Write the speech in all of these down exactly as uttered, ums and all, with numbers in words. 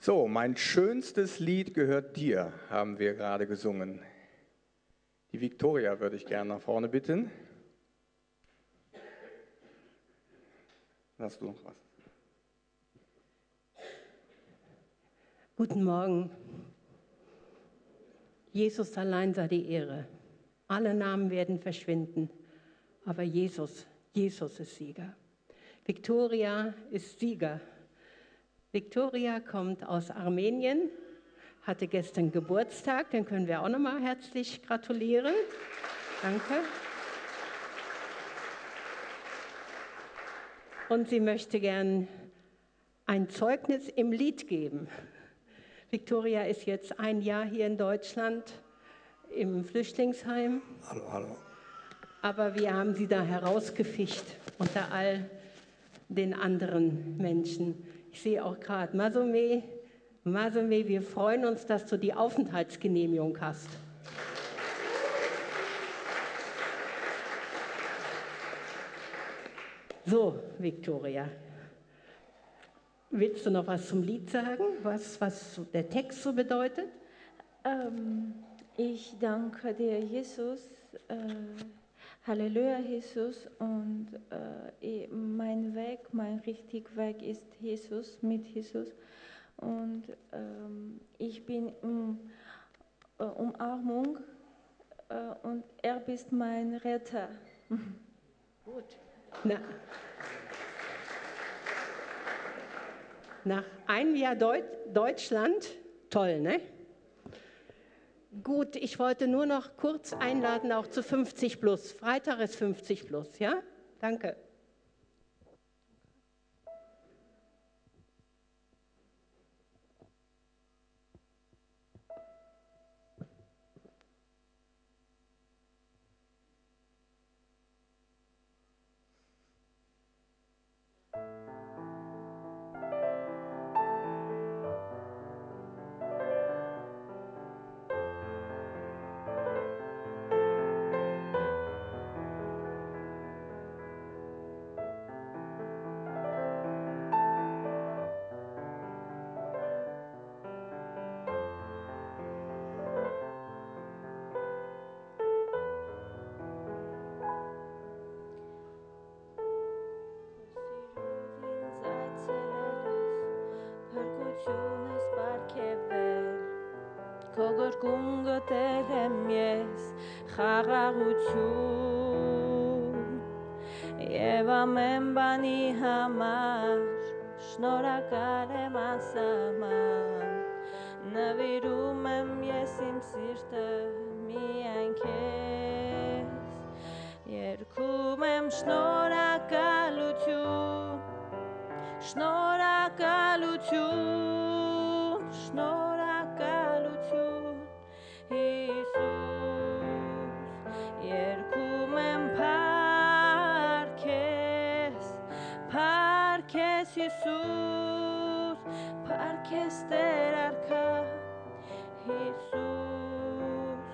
So, mein schönstes Lied gehört dir, haben wir gerade gesungen. Die Viktoria würde ich gerne nach vorne bitten. Hast du noch was? Guten Morgen. Jesus allein sei die Ehre. Alle Namen werden verschwinden, aber Jesus, Jesus ist Sieger. Viktoria ist Sieger. Viktoria kommt aus Armenien, hatte gestern Geburtstag, den können wir auch nochmal herzlich gratulieren. Danke. Und sie möchte gern ein Zeugnis im Lied geben. Viktoria ist jetzt ein Jahr hier in Deutschland im Flüchtlingsheim. Hallo, hallo. Aber wir haben sie da herausgefischt unter all den anderen Menschen. Ich sehe auch gerade Masome. Masome, wir freuen uns, dass du die Aufenthaltsgenehmigung hast. So, Viktoria, willst du noch was zum Lied sagen, was, was der Text so bedeutet? Ähm, ich danke dir, Jesus. Äh, Halleluja, Jesus. Und äh, mein Weg, mein richtiger Weg ist Jesus, mit Jesus. Und ähm, ich bin um äh, Umarmung äh, und er ist mein Retter. Gut. Na, nach einem Jahr Deut- Deutschland, toll, ne? Gut, ich wollte nur noch kurz einladen, auch zu fünfzig plus. Freitag ist fünfzig plus, ja? Danke. Քոգրկուն գտել եմ ես խաղաղություն Եվ ամեն բանի համար շնորհակալ եմ անսահման Նվիրում եմ ես իմ սիրտը միայն քեզ Երգում եմ շնորհակալություն Շնորհակալություն Շնորհակալություն Հիսուս Երգում եմ փառքես Փառքես Հիսուս Փառքես Տեր արքա Հիսուս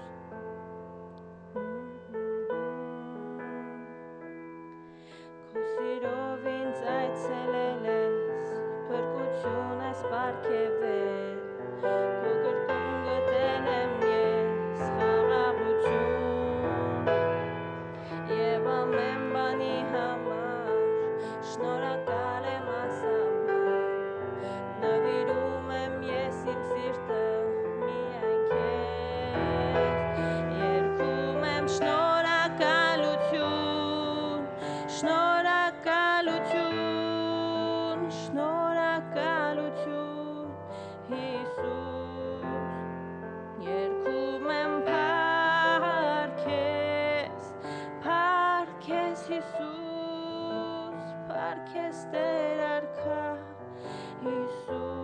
Քո սիրով ինձ այցելել ես Փրկություն ես պարգևել Քո գրկում գտել եմ ես խաղաղություն Եվ ամեն բանի համար շնորհակալ եմ անսահման Նվիրում եմ ես իմ սիրտը միայն քեզ Երգում եմ շնորհակալություն Շնորհակալություն Շնորհակալություն Հիսուս Երգում եմ փառքես Փառքես Հիսուս Փառքես Տեր արքա Հիսուս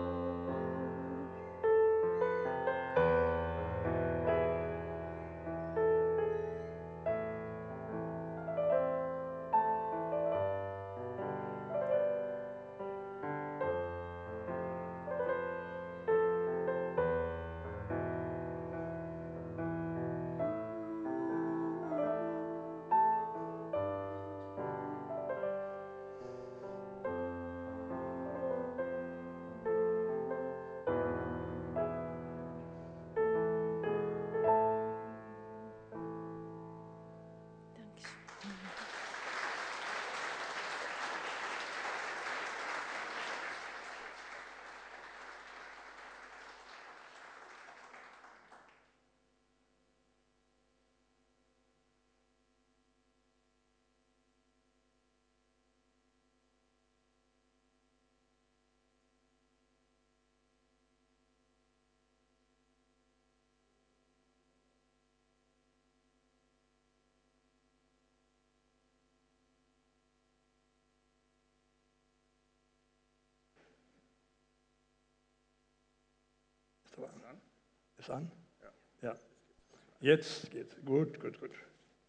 Warte mal. Ist an? Ja. Ja. Jetzt geht's. Gut, gut, gut.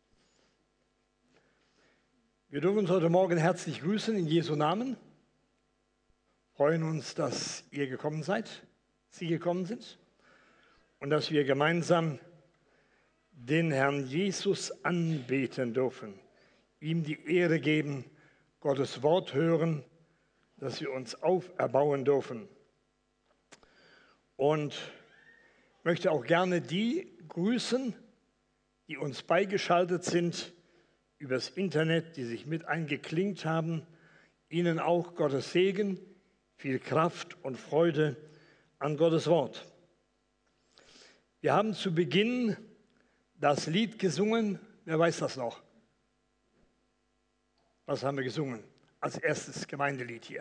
Wir dürfen uns heute Morgen herzlich grüßen in Jesu Namen. Freuen uns, dass ihr gekommen seid, Sie gekommen sind und dass wir gemeinsam den Herrn Jesus anbeten dürfen, ihm die Ehre geben, Gottes Wort hören, dass wir uns auferbauen dürfen. Und ich möchte auch gerne die grüßen, die uns beigeschaltet sind übers Internet, die sich mit eingeklinkt haben. Ihnen auch Gottes Segen, viel Kraft und Freude an Gottes Wort. Wir haben zu Beginn das Lied gesungen. Wer weiß das noch? Was haben wir gesungen? Als erstes Gemeindelied hier.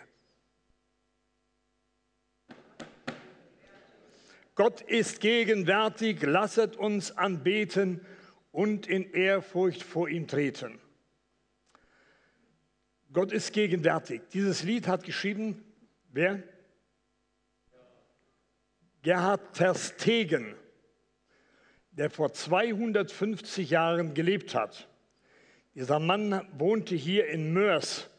Gott ist gegenwärtig, lasset uns anbeten und in Ehrfurcht vor ihm treten. Gott ist gegenwärtig. Dieses Lied hat geschrieben, wer? Gerhard Terstegen, der vor zweihundertfünfzig Jahren gelebt hat. Dieser Mann wohnte hier in Moers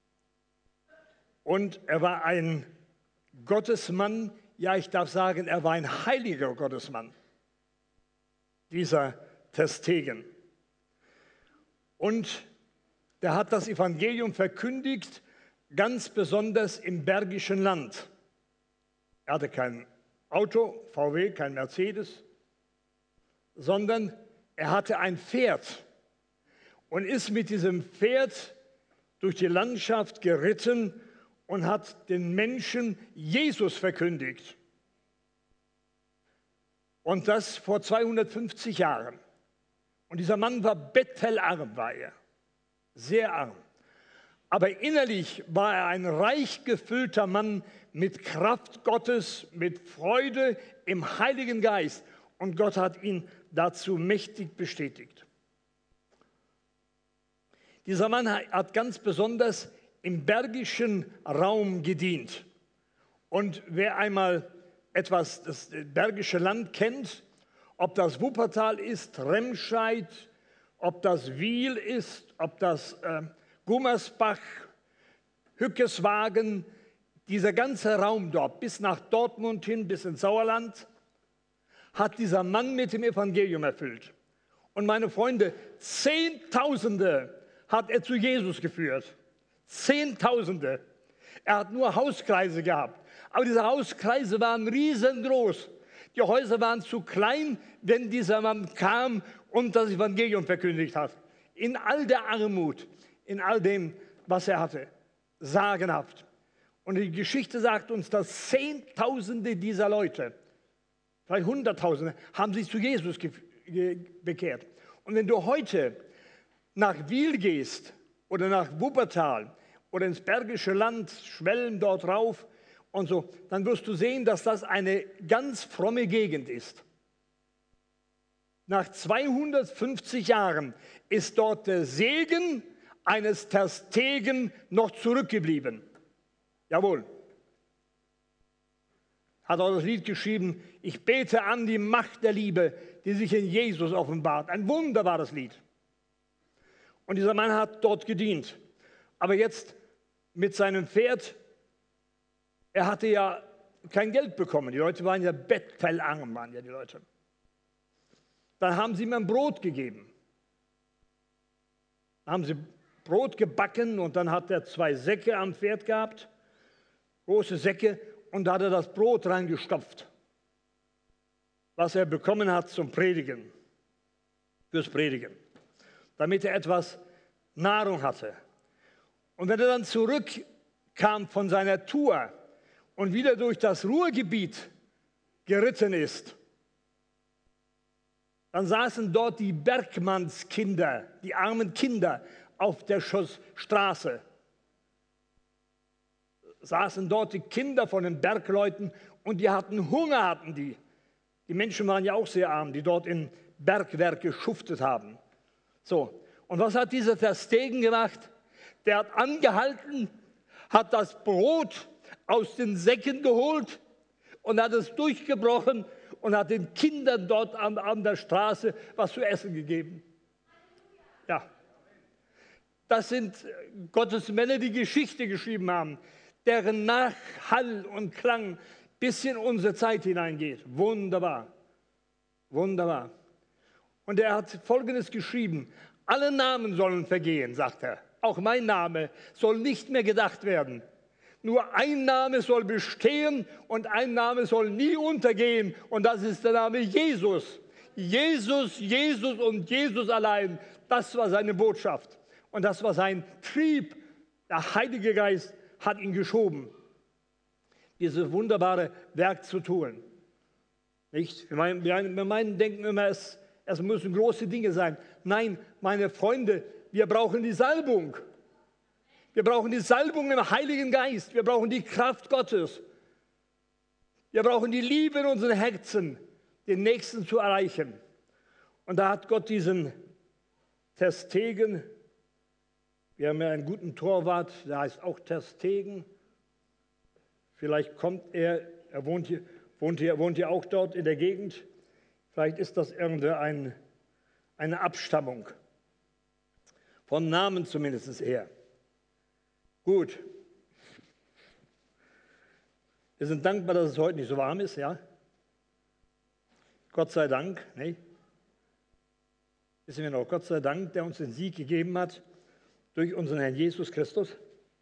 und er war ein Gottesmann, ja, ich darf sagen, er war ein heiliger Gottesmann, dieser Terstegen. Und der hat das Evangelium verkündigt, ganz besonders im Bergischen Land. Er hatte kein Auto, V W, kein Mercedes, sondern er hatte ein Pferd und ist mit diesem Pferd durch die Landschaft geritten und hat den Menschen Jesus verkündigt. Und das vor zweihundertfünfzig Jahren. Und dieser Mann war bettelarm, war er, sehr arm. Aber innerlich war er ein reich gefüllter Mann mit Kraft Gottes, mit Freude im Heiligen Geist. Und Gott hat ihn dazu mächtig bestätigt. Dieser Mann hat ganz besonders im bergischen Raum gedient. Und wer einmal etwas das Bergische Land kennt, ob das Wuppertal ist, Remscheid, ob das Wiel ist, ob das äh, Gummersbach, Hückeswagen, dieser ganze Raum dort, bis nach Dortmund hin, bis ins Sauerland, hat dieser Mann mit dem Evangelium erfüllt. Und meine Freunde, Zehntausende hat er zu Jesus geführt. Zehntausende. Er hat nur Hauskreise gehabt. Aber diese Hauskreise waren riesengroß. Die Häuser waren zu klein, wenn dieser Mann kam und das Evangelium verkündigt hat. In all der Armut, in all dem, was er hatte. Sagenhaft. Und die Geschichte sagt uns, dass Zehntausende dieser Leute, vielleicht Hunderttausende, haben sich zu Jesus bekehrt. Und wenn du heute nach Wiel gehst oder nach Wuppertal oder ins Bergische Land, Schwelm dort rauf und so, dann wirst du sehen, dass das eine ganz fromme Gegend ist. Nach zweihundertfünfzig Jahren ist dort der Segen eines Terstegen noch zurückgeblieben. Jawohl. Hat auch das Lied geschrieben, ich bete an die Macht der Liebe, die sich in Jesus offenbart. Ein wunderbares Lied. Und dieser Mann hat dort gedient. Aber jetzt mit seinem Pferd, er hatte ja kein Geld bekommen. Die Leute waren ja bettelarm, waren ja die Leute. Dann haben sie ihm ein Brot gegeben. Dann haben sie Brot gebacken und dann hat er zwei Säcke am Pferd gehabt, große Säcke, und da hat er das Brot reingestopft, was er bekommen hat zum Predigen, fürs Predigen, damit er etwas Nahrung hatte. Und wenn er dann zurückkam von seiner Tour und wieder durch das Ruhrgebiet geritten ist, dann saßen dort die Bergmannskinder, die armen Kinder auf der Straße. Saßen dort die Kinder von den Bergleuten und die hatten Hunger, hatten die. Die Menschen waren ja auch sehr arm, die dort in Bergwerk geschuftet haben. So, und was hat dieser Terstegen gemacht? Der hat angehalten, hat das Brot aus den Säcken geholt und hat es durchgebrochen und hat den Kindern dort an, an der Straße was zu essen gegeben. Ja, das sind Gottes Männer, die Geschichte geschrieben haben, deren Nachhall und Klang bis in unsere Zeit hineingeht. Wunderbar, wunderbar. Und er hat Folgendes geschrieben: Alle Namen sollen vergehen, sagt er. Auch mein Name soll nicht mehr gedacht werden. Nur ein Name soll bestehen und ein Name soll nie untergehen. Und das ist der Name Jesus. Jesus, Jesus und Jesus allein. Das war seine Botschaft. Und das war sein Trieb. Der Heilige Geist hat ihn geschoben, dieses wunderbare Werk zu tun. Nicht? Wir meinen, wir meinen denken immer, es, es müssen große Dinge sein. Nein, meine Freunde, wir brauchen die Salbung. Wir brauchen die Salbung im Heiligen Geist. Wir brauchen die Kraft Gottes. Wir brauchen die Liebe in unseren Herzen, den Nächsten zu erreichen. Und da hat Gott diesen Ter Stegen, wir haben ja einen guten Torwart, der heißt auch Ter Stegen. Vielleicht kommt er, er wohnt hier, wohnt hier, wohnt hier auch dort in der Gegend. Vielleicht ist das irgendwie ein, eine Abstammung. Vom Namen zumindest her. Gut. Wir sind dankbar, dass es heute nicht so warm ist, ja? Gott sei Dank, ne? Wissen wir noch, Gott sei Dank, der uns den Sieg gegeben hat durch unseren Herrn Jesus Christus.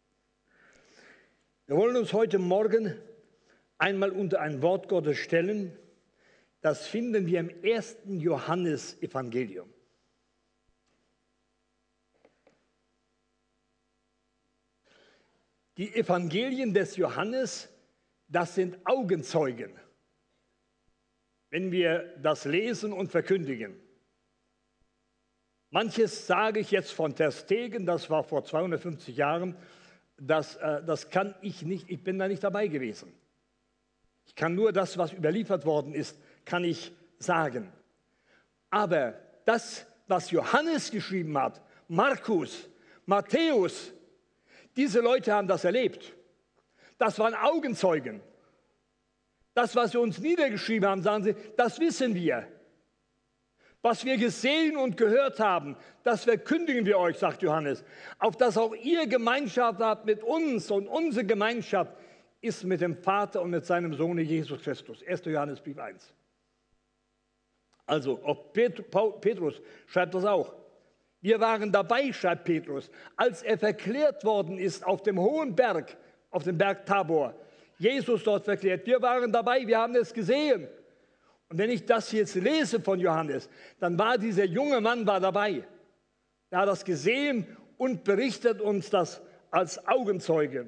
Wir wollen uns heute Morgen einmal unter ein Wort Gottes stellen. Das finden wir im ersten Johannesevangelium. Die Evangelien des Johannes, das sind Augenzeugen, wenn wir das lesen und verkündigen. Manches sage ich jetzt von Ter Stegen, das war vor zweihundertfünfzig Jahren, das, äh, das kann ich nicht, ich bin da nicht dabei gewesen. Ich kann nur das, was überliefert worden ist, kann ich sagen. Aber das, was Johannes geschrieben hat, Markus, Matthäus, diese Leute haben das erlebt. Das waren Augenzeugen. Das, was sie uns niedergeschrieben haben, sagen sie, das wissen wir. Was wir gesehen und gehört haben, das verkündigen wir euch, sagt Johannes, auf dass auch ihr Gemeinschaft habt mit uns, und unsere Gemeinschaft ist mit dem Vater und mit seinem Sohn Jesus Christus. erster Johannesbrief eins. Also, auch Petrus schreibt das auch. Wir waren dabei, schreibt Petrus, als er verklärt worden ist auf dem hohen Berg, auf dem Berg Tabor. Jesus dort verklärt. Wir waren dabei, wir haben es gesehen. Und wenn ich das jetzt lese von Johannes, dann war dieser junge Mann war dabei. Er hat das gesehen und berichtet uns das als Augenzeuge.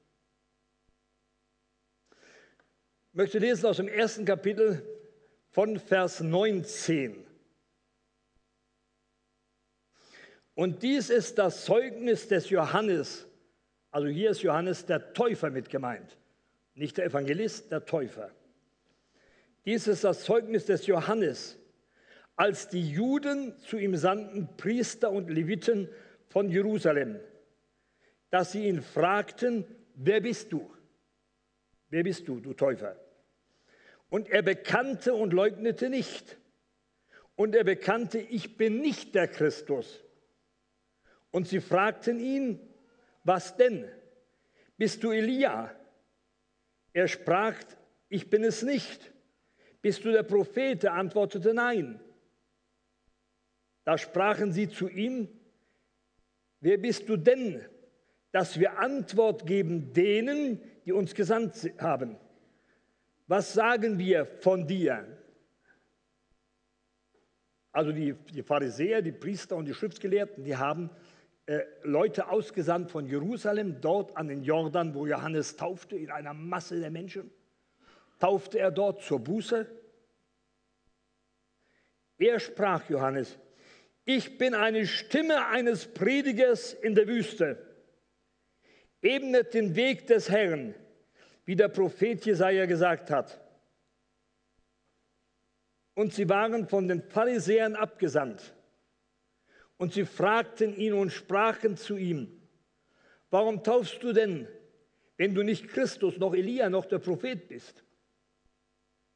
Ich möchte lesen aus dem ersten Kapitel von Vers neunzehn. Und dies ist das Zeugnis des Johannes. Also hier ist Johannes der Täufer mit gemeint. Nicht der Evangelist, der Täufer. Dies ist das Zeugnis des Johannes, als die Juden zu ihm sandten, Priester und Leviten von Jerusalem, dass sie ihn fragten, wer bist du? Wer bist du, du Täufer? Und er bekannte und leugnete nicht. Und er bekannte, ich bin nicht der Christus. Und sie fragten ihn, was denn? Bist du Elia? Er sprach, ich bin es nicht. Bist du der Prophet? Er antwortete, nein. Da sprachen sie zu ihm, wer bist du denn, dass wir Antwort geben denen, die uns gesandt haben? Was sagen wir von dir? Also die, die Pharisäer, die Priester und die Schriftgelehrten, die haben äh, Leute ausgesandt von Jerusalem, dort an den Jordan, wo Johannes taufte, in einer Masse der Menschen. Taufte er dort zur Buße. Er sprach, Johannes, ich bin eine Stimme eines Predigers in der Wüste. Ebnet den Weg des Herrn, wie der Prophet Jesaja gesagt hat. Und sie waren von den Pharisäern abgesandt. Und sie fragten ihn und sprachen zu ihm, warum taufst du denn, wenn du nicht Christus, noch Elia, noch der Prophet bist?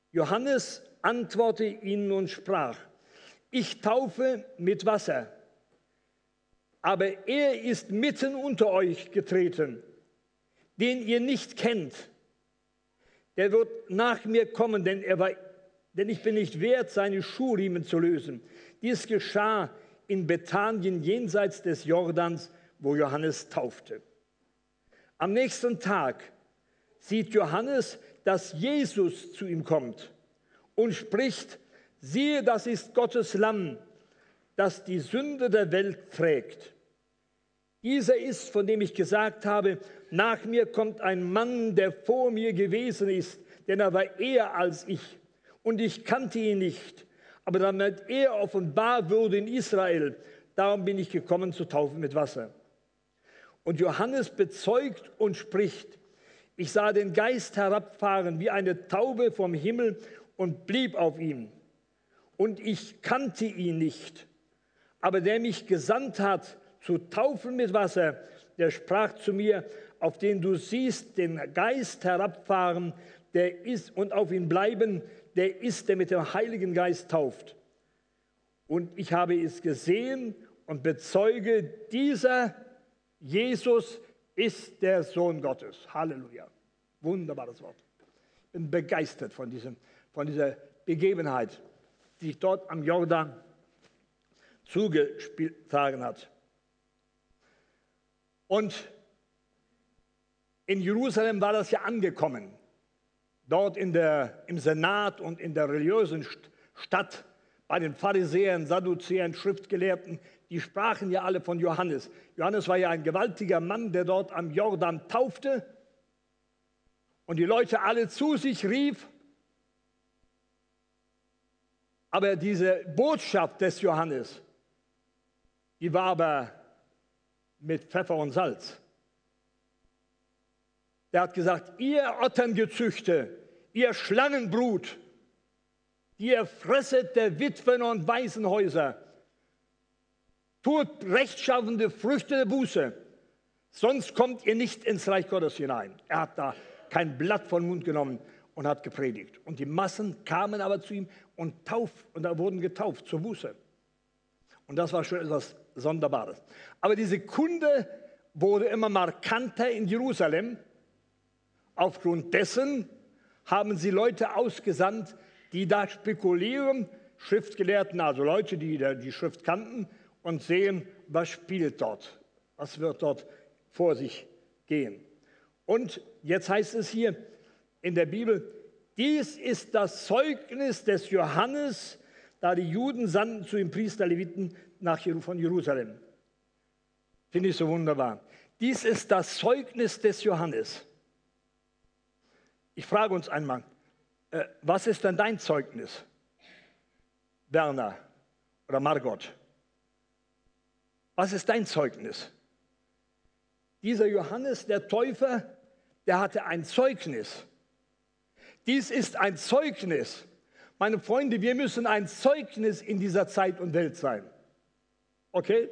Johannes antwortete ihnen und sprach: Ich taufe mit Wasser, aber er ist mitten unter euch getreten, den ihr nicht kennt. Der wird nach mir kommen, denn, er war, denn ich bin nicht wert, seine Schuhriemen zu lösen. Dies geschah in Bethanien jenseits des Jordans, wo Johannes taufte. Am nächsten Tag sieht Johannes, dass Jesus zu ihm kommt und spricht: Siehe, das ist Gottes Lamm, das die Sünde der Welt trägt. Dieser ist, von dem ich gesagt habe, nach mir kommt ein Mann, der vor mir gewesen ist, denn er war eher als ich. Und ich kannte ihn nicht, aber damit er offenbar würde in Israel, darum bin ich gekommen zu taufen mit Wasser. Und Johannes bezeugt und spricht: Ich sah den Geist herabfahren wie eine Taube vom Himmel und blieb auf ihm. Und ich kannte ihn nicht, aber der mich gesandt hat, zu taufen mit Wasser, der sprach zu mir: Auf den du siehst den Geist herabfahren, der ist, und auf ihn bleiben, der ist, der mit dem Heiligen Geist tauft. Und ich habe es gesehen und bezeuge, dieser Jesus ist der Sohn Gottes. Halleluja. Wunderbares Wort. Ich bin begeistert von, diesem, von dieser Begebenheit, die sich dort am Jordan zugetragen hat. Und in Jerusalem war das ja angekommen. Dort in der, im Senat und in der religiösen Stadt, bei den Pharisäern, Sadduzäern, Schriftgelehrten, die sprachen ja alle von Johannes. Johannes war ja ein gewaltiger Mann, der dort am Jordan taufte und die Leute alle zu sich rief. Aber diese Botschaft des Johannes, die war aber mit Pfeffer und Salz. Der hat gesagt: Ihr Otterngezüchte, ihr Schlangenbrut, ihr fresset der Witwen und Waisenhäuser, tut rechtschaffende Früchte der Buße, sonst kommt ihr nicht ins Reich Gottes hinein. Er hat da kein Blatt vom Mund genommen und hat gepredigt. Und die Massen kamen aber zu ihm und, tauf, und da wurden getauft zur Buße. Und das war schon etwas Sonderbares. Aber diese Kunde wurde immer markanter in Jerusalem. Aufgrund dessen haben sie Leute ausgesandt, die da spekulieren, Schriftgelehrten, also Leute, die die Schrift kannten, und sehen, was spielt dort, was wird dort vor sich gehen. Und jetzt heißt es hier in der Bibel: Dies ist das Zeugnis des Johannes, da die Juden sandten zu ihm Priester, Leviten nach von Jerusalem. Finde ich so wunderbar. Dies ist das Zeugnis des Johannes. Ich frage uns einmal, äh, was ist denn dein Zeugnis? Werner oder Margot? Was ist dein Zeugnis? Dieser Johannes, der Täufer, der hatte ein Zeugnis. Dies ist ein Zeugnis. Meine Freunde, wir müssen ein Zeugnis in dieser Zeit und Welt sein. Okay?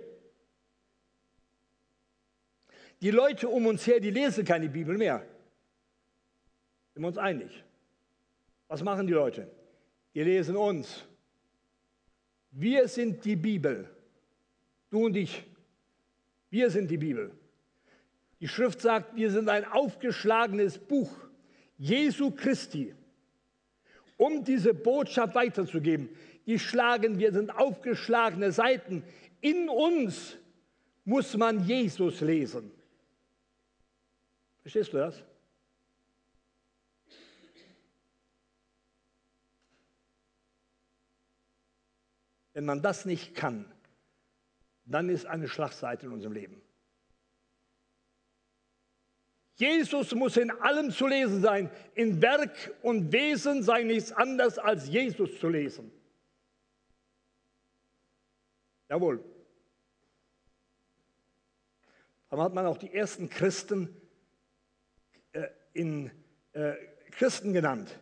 Die Leute um uns her, die lesen keine Bibel mehr. Sind wir uns einig? Was machen die Leute? Die lesen uns. Wir sind die Bibel. Du und ich. Wir sind die Bibel. Die Schrift sagt, wir sind ein aufgeschlagenes Buch Jesu Christi. Um diese Botschaft weiterzugeben, die schlagen, wir sind aufgeschlagene Seiten. In uns muss man Jesus lesen. Verstehst du das? Wenn man das nicht kann, dann ist eine Schlagseite in unserem Leben. Jesus muss in allem zu lesen sein. In Werk und Wesen sei nichts anderes als Jesus zu lesen. Jawohl. Dann hat man auch die ersten Christen äh, in äh, Christen genannt.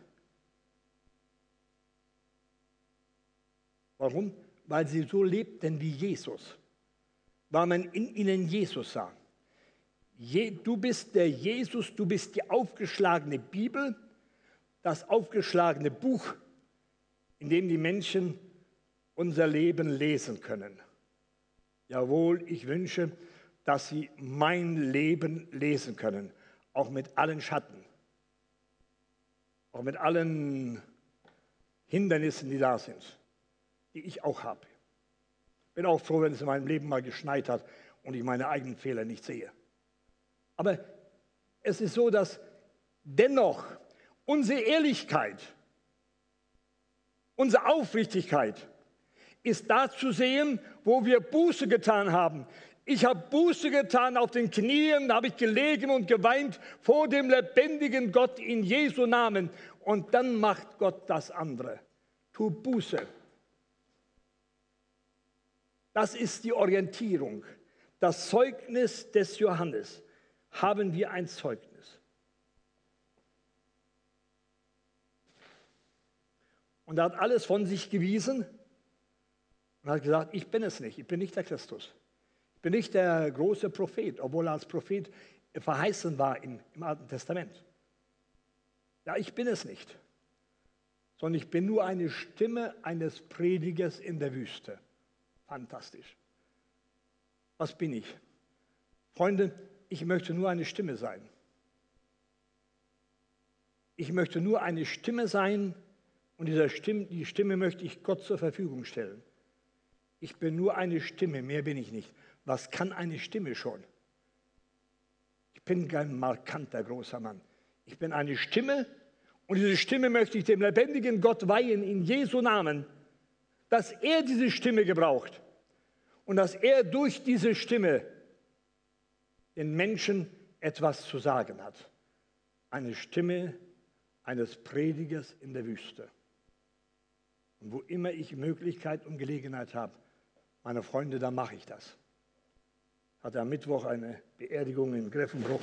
Warum? Weil sie so lebten wie Jesus. Weil man in ihnen Jesus sah. Je, du bist der Jesus, du bist die aufgeschlagene Bibel. das aufgeschlagene Buch, in dem die Menschen unser Leben lesen können. Jawohl, ich wünsche, dass sie mein Leben lesen können, auch mit allen Schatten, auch mit allen Hindernissen, die da sind, die ich auch habe. Bin auch froh, wenn es in meinem Leben mal geschneit hat und ich meine eigenen Fehler nicht sehe. Aber es ist so, dass dennoch unsere Ehrlichkeit, unsere Aufrichtigkeit ist da zu sehen, wo wir Buße getan haben. Ich habe Buße getan auf den Knien, da habe ich gelegen und geweint vor dem lebendigen Gott in Jesu Namen. Und dann macht Gott das andere. Tu Buße. Das ist die Orientierung. Das Zeugnis des Johannes. Haben wir ein Zeugnis? Und er hat alles von sich gewiesen und hat gesagt, ich bin es nicht, ich bin nicht der Christus. Ich bin nicht der große Prophet, obwohl er als Prophet verheißen war im, im Alten Testament. Ja, ich bin es nicht, sondern ich bin nur eine Stimme eines Predigers in der Wüste. Fantastisch. Was bin ich? Freunde, ich möchte nur eine Stimme sein. Ich möchte nur eine Stimme sein und dieser Stimme, die Stimme möchte ich Gott zur Verfügung stellen. Ich bin nur eine Stimme, mehr bin ich nicht. Was kann eine Stimme schon? Ich bin kein markanter großer Mann. Ich bin eine Stimme und diese Stimme möchte ich dem lebendigen Gott weihen in Jesu Namen, dass er diese Stimme gebraucht und dass er durch diese Stimme den Menschen etwas zu sagen hat. Eine Stimme eines Predigers in der Wüste. Und wo immer ich Möglichkeit und Gelegenheit habe, meine Freunde, da mache ich das. Hatte am Mittwoch eine Beerdigung in Greffenbruch.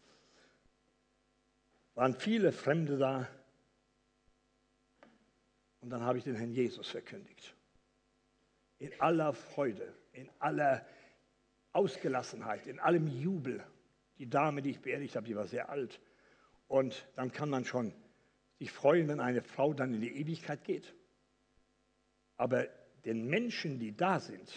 Waren viele Fremde da. Und dann habe ich den Herrn Jesus verkündigt. In aller Freude, in aller Ausgelassenheit, in allem Jubel. Die Dame, die ich beerdigt habe, die war sehr alt. Und dann kann man schon sich freuen, wenn eine Frau dann in die Ewigkeit geht. Aber den Menschen, die da sind,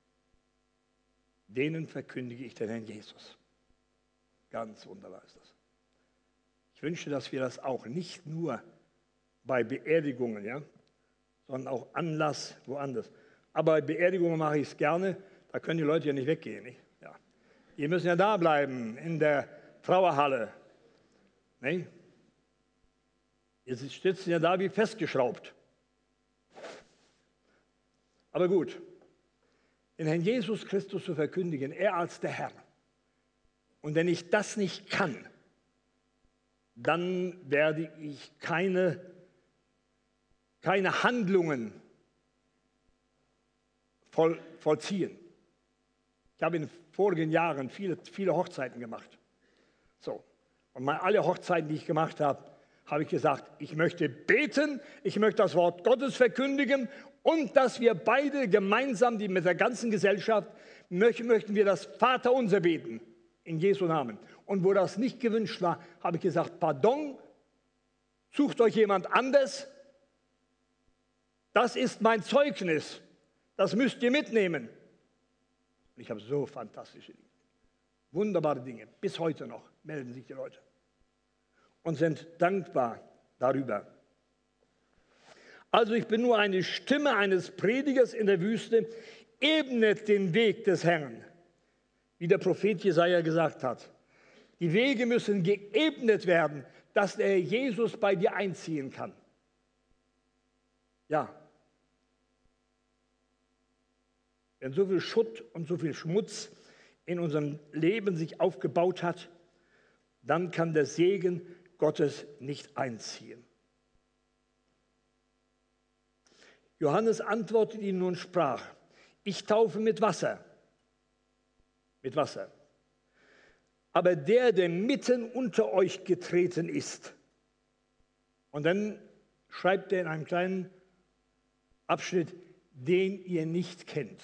denen verkündige ich den Herrn Jesus. Ganz wunderbar ist das. Ich wünsche, dass wir das auch nicht nur bei Beerdigungen, ja, sondern auch Anlass woanders. Aber bei Beerdigungen mache ich es gerne, da können die Leute ja nicht weggehen. Nicht? Ja. Die müssen ja da bleiben in der Trauerhalle. Nee? Ihr sitzen ja da wie festgeschraubt. Aber gut, den Herrn Jesus Christus zu verkündigen, er als der Herr. Und wenn ich das nicht kann, dann werde ich keine, keine Handlungen voll, vollziehen. Ich habe in den vorigen Jahren viele, viele Hochzeiten gemacht. So. Und bei alle Hochzeiten, die ich gemacht habe, habe ich gesagt, ich möchte beten, ich möchte das Wort Gottes verkündigen und dass wir beide gemeinsam, die mit der ganzen Gesellschaft, möchten, möchten wir das Vaterunser beten, in Jesu Namen. Und wo das nicht gewünscht war, habe ich gesagt, pardon, sucht euch jemand anders, das ist mein Zeugnis, das müsst ihr mitnehmen. Und ich habe so fantastische Dinge, wunderbare Dinge, bis heute noch melden sich die Leute und sind dankbar darüber. Also ich bin nur eine Stimme eines Predigers in der Wüste, ebnet den Weg des Herrn, wie der Prophet Jesaja gesagt hat. Die Wege müssen geebnet werden, dass der Jesus bei dir einziehen kann. Ja. Wenn so viel Schutt und so viel Schmutz in unserem Leben sich aufgebaut hat, dann kann der Segen Gottes nicht einziehen. Johannes antwortet ihnen und sprach, ich taufe mit Wasser, mit Wasser. Aber der, der mitten unter euch getreten ist, und dann schreibt er in einem kleinen Abschnitt, den ihr nicht kennt.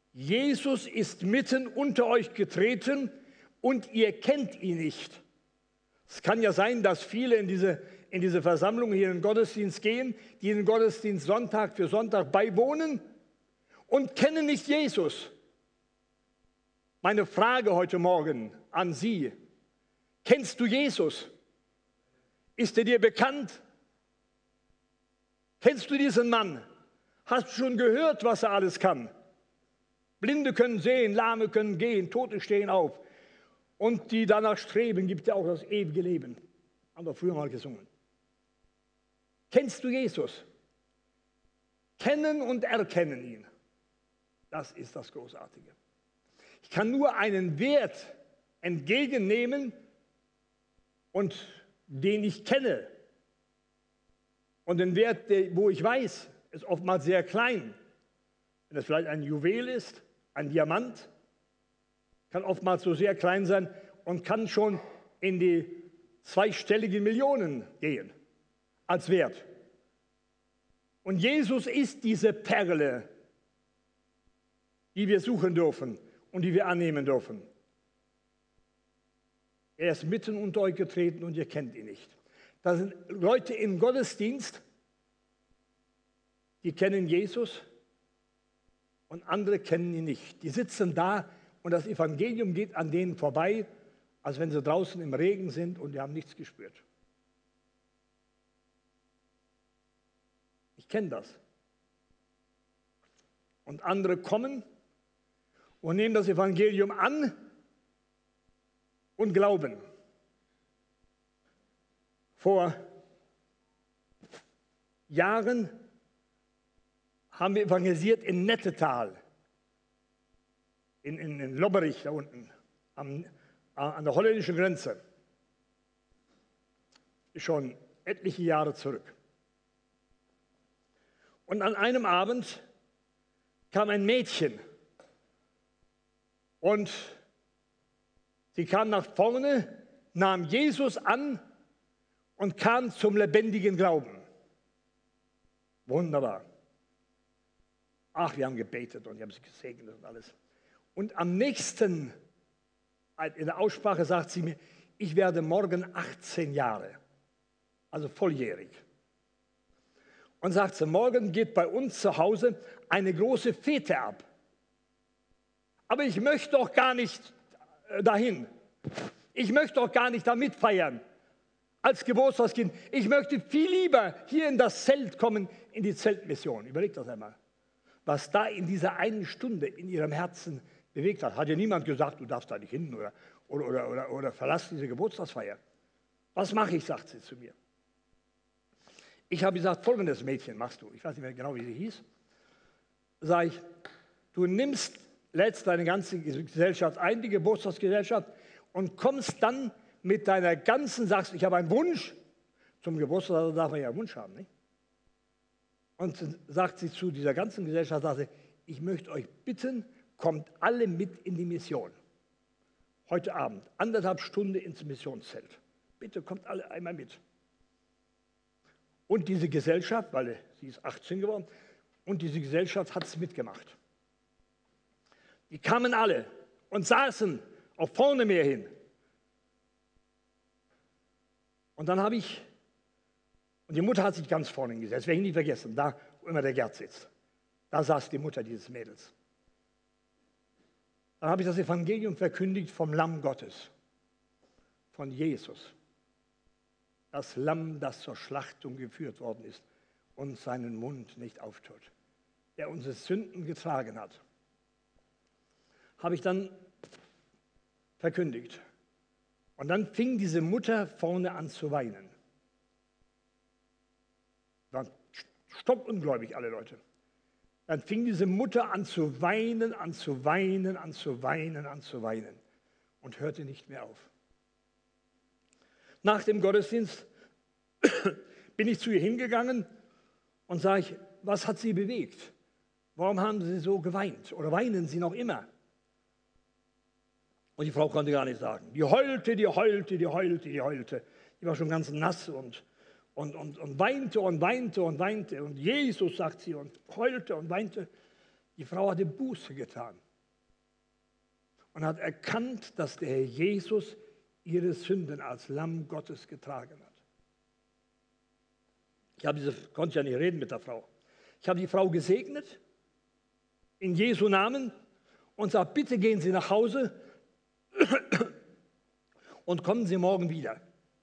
Jesus ist mitten unter euch getreten und ihr kennt ihn nicht. Es kann ja sein, dass viele in diese, in diese Versammlung hier in den Gottesdienst gehen, die in den Gottesdienst Sonntag für Sonntag beiwohnen und kennen nicht Jesus. Meine Frage heute Morgen an Sie: Kennst du Jesus? Ist er dir bekannt? Kennst du diesen Mann? Hast du schon gehört, was er alles kann? Blinde können sehen, Lahme können gehen, Tote stehen auf. Und die danach streben, gibt ja auch das ewige Leben. Haben wir früher mal gesungen. Kennst du Jesus? Kennen und erkennen ihn. Das ist das Großartige. Ich kann nur einen Wert entgegennehmen, und den ich kenne. Und den Wert, wo ich weiß, ist oftmals sehr klein. Wenn es vielleicht ein Juwel ist, ein Diamant, kann oftmals so sehr klein sein und kann schon in die zweistelligen Millionen gehen als Wert. Und Jesus ist diese Perle, die wir suchen dürfen und die wir annehmen dürfen. Er ist mitten unter euch getreten und ihr kennt ihn nicht. Da sind Leute im Gottesdienst, die kennen Jesus und andere kennen ihn nicht. Die sitzen da und das Evangelium geht an denen vorbei, als wenn sie draußen im Regen sind und die haben nichts gespürt. Ich kenne das. Und andere kommen und nehmen das Evangelium an und glauben. Vor Jahren haben wir evangelisiert in Nettetal, in, in, in Lobberich da unten, am, an der holländischen Grenze. Schon etliche Jahre zurück. Und an einem Abend kam ein Mädchen und sie kam nach vorne, nahm Jesus an und kam zum lebendigen Glauben. Wunderbar. Ach, wir haben gebetet und wir haben sie gesegnet und alles. Und am nächsten, in der Aussprache sagt sie mir, ich werde morgen achtzehn Jahre, also volljährig. Und sagt sie, morgen geht bei uns zu Hause eine große Fete ab. Aber ich möchte doch gar nicht dahin. Ich möchte doch gar nicht da mitfeiern als Geburtstagskind. Ich möchte viel lieber hier in das Zelt kommen, in die Zeltmission. Überlegt das einmal. Was da in dieser einen Stunde in ihrem Herzen bewegt hat. Hat ja niemand gesagt, du darfst da nicht hin oder, oder, oder, oder, oder verlass diese Geburtstagsfeier. Was mache ich, sagt sie zu mir. Ich habe gesagt, folgendes Mädchen machst du. Ich weiß nicht mehr genau, wie sie hieß. Sag ich, du nimmst, lädst deine ganze Gesellschaft ein, die Geburtstagsgesellschaft, und kommst dann mit deiner ganzen, sagst, ich habe einen Wunsch. Zum Geburtstag darf man ja einen Wunsch haben, nicht? Und sagt sie zu dieser ganzen Gesellschaft, sagt sie, ich möchte euch bitten, kommt alle mit in die Mission. Heute Abend, anderthalb Stunden ins Missionszelt. Bitte kommt alle einmal mit. Und diese Gesellschaft, weil sie ist achtzehn geworden, und diese Gesellschaft hat es mitgemacht. Die kamen alle und saßen auf vorne mehr hin. Und dann habe ich, und die Mutter hat sich ganz vorne hingesetzt, werde ich nie vergessen, da wo immer der Gerd sitzt. Da saß die Mutter dieses Mädels. Dann habe ich das Evangelium verkündigt vom Lamm Gottes, von Jesus. Das Lamm, das zur Schlachtung geführt worden ist und seinen Mund nicht auftut, der unsere Sünden getragen hat, habe ich dann verkündigt. Und dann fing diese Mutter vorne an zu weinen. Waren stockungläubig alle Leute. Dann fing diese Mutter an zu weinen, an zu weinen, an zu weinen, an zu weinen und hörte nicht mehr auf. Nach dem Gottesdienst bin ich zu ihr hingegangen und sage ich, was hat sie bewegt? Warum haben Sie so geweint oder weinen Sie noch immer? Und die Frau konnte gar nicht sagen. Die heulte, die heulte, die heulte, die heulte. Die war schon ganz nass und, und, und, und weinte und weinte und weinte. Und Jesus, sagt sie, und heulte und weinte. Die Frau hatte Buße getan und hat erkannt, dass der Herr Jesus ihre Sünden als Lamm Gottes getragen hat. Ich habe diese, konnte ja nicht reden mit der Frau. Ich habe die Frau gesegnet, in Jesu Namen, und sage, bitte gehen Sie nach Hause und kommen Sie morgen wieder.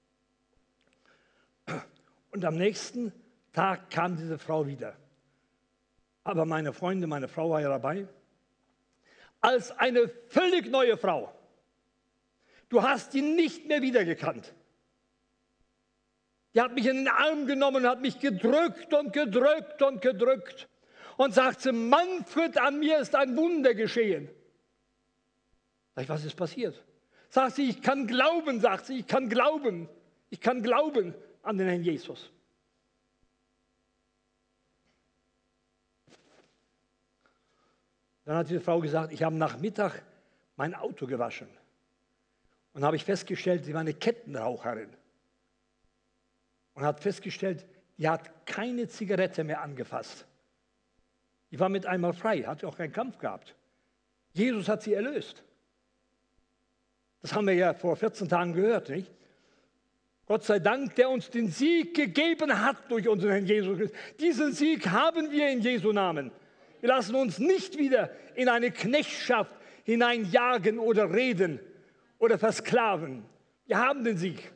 Und am nächsten Tag kam diese Frau wieder. Aber meine Freunde, meine Frau war ja dabei, als eine völlig neue Frau. Du hast die nicht mehr wiedergekannt. Die hat mich in den Arm genommen und hat mich gedrückt und gedrückt und gedrückt und sagte, Manfred, an mir ist ein Wunder geschehen. Sag ich, was ist passiert? Sagt sie, ich kann glauben, sagt sie, ich kann glauben. Ich kann glauben an den Herrn Jesus. Dann hat diese Frau gesagt, ich habe nach Mittag mein Auto gewaschen. Und habe ich festgestellt, sie war eine Kettenraucherin. Und hat festgestellt, die hat keine Zigarette mehr angefasst. Die war mit einmal frei, hat auch keinen Kampf gehabt. Jesus hat sie erlöst. Das haben wir ja vor vierzehn Tagen gehört, nicht? Gott sei Dank, der uns den Sieg gegeben hat durch unseren Herrn Jesus Christus. Diesen Sieg haben wir in Jesu Namen. Wir lassen uns nicht wieder in eine Knechtschaft hineinjagen oder reden oder versklaven. Wir haben den Sieg.